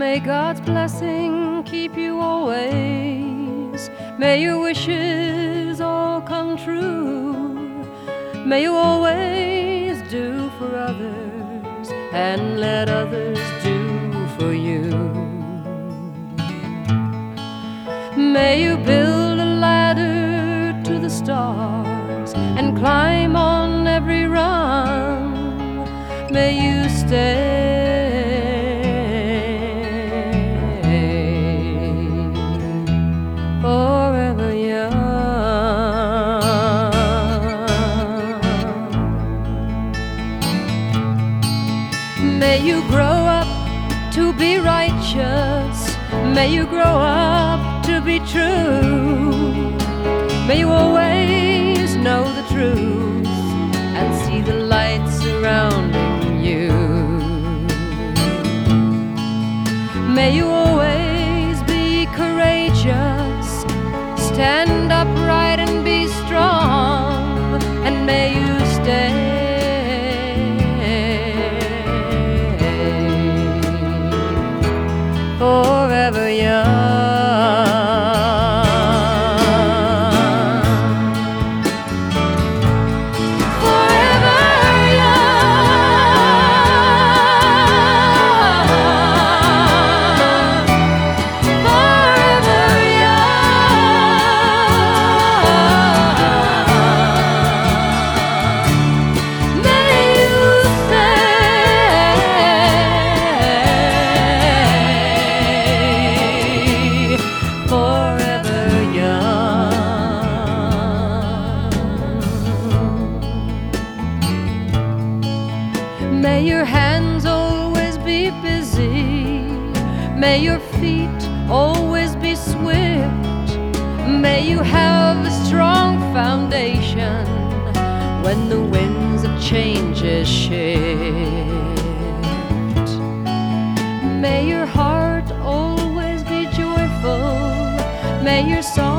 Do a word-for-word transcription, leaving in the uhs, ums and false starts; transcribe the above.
May God's blessing keep you always. May your wishes all come true. May you always do for others and let others do for you. May you build a ladder to the stars and climb on every rung. May you stay forever young. May you grow up to be righteous. May you grow up to be true. May you always know the truth and see the light surrounding you. May you always be courageous, stand upright and be strong, and may you stay forever young. May your hands always be busy. May your feet always be swift. May you have a strong foundation when the winds of changes shift. May your heart always be joyful. May your song